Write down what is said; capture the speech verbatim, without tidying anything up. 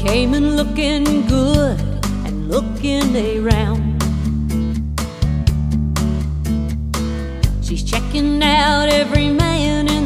came in looking good and looking around. She's checking out every man in